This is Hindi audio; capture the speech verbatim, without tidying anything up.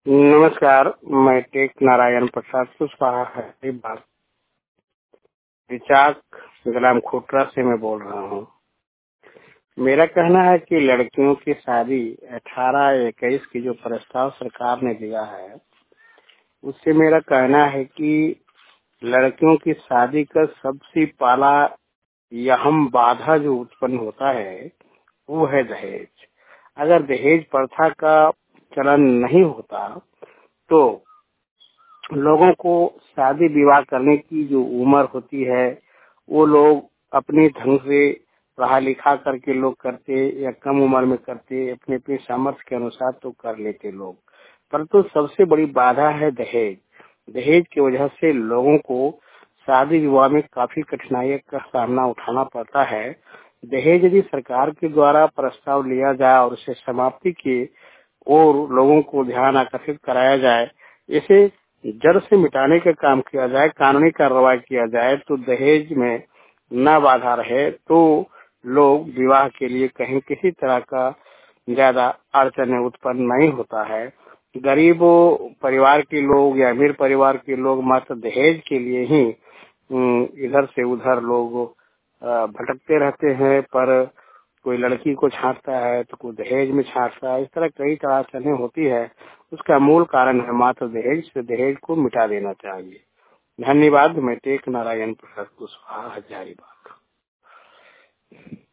नमस्कार, मैं टेक नारायण प्रसाद कुशवाहा है बात विचाक ग्राम खोटरा से मैं बोल रहा हूँ। मेरा कहना है कि लड़कियों की शादी अठारह इक्कीस की जो प्रस्ताव सरकार ने दिया है, उससे मेरा कहना है कि लड़कियों की शादी का सबसे पहला अहम बाधा जो उत्पन्न होता है वो है दहेज। अगर दहेज प्रथा का चलन नहीं होता तो लोगों को शादी विवाह करने की जो उम्र होती है वो लोग अपने ढंग से पढ़ा लिखा करके लोग करते या कम उम्र में करते, अपने अपने सामर्थ्य के अनुसार तो कर लेते लोग। परंतु तो सबसे बड़ी बाधा है दहेज। दहेज की वजह से लोगों को शादी विवाह में काफी कठिनाइयों का सामना उठाना पड़ता है। दहेज यदि सरकार के द्वारा प्रस्ताव लिया जाए और उसे समाप्ति की और लोगों को ध्यान आकर्षित कराया जाए, इसे जड़ से मिटाने का काम किया जाए, कानूनी कार्रवाई किया जाए, तो दहेज में न बाधा रहे तो लोग विवाह के लिए कहीं किसी तरह का ज्यादा अड़चन उत्पन्न नहीं होता है। गरीब परिवार के लोग या अमीर परिवार के लोग मात्र दहेज के लिए ही इधर से उधर लोग भटकते रहते हैं, पर कोई लड़की को छांटता है तो कोई दहेज में छांटता है। इस तरह कई अड़चनें होती है। उसका मूल कारण है मात्र दहेज। से दहेज को मिटा देना चाहिए। धन्यवाद। मैं टेक नारायण प्रसाद कुशवाहा हजारीबाग।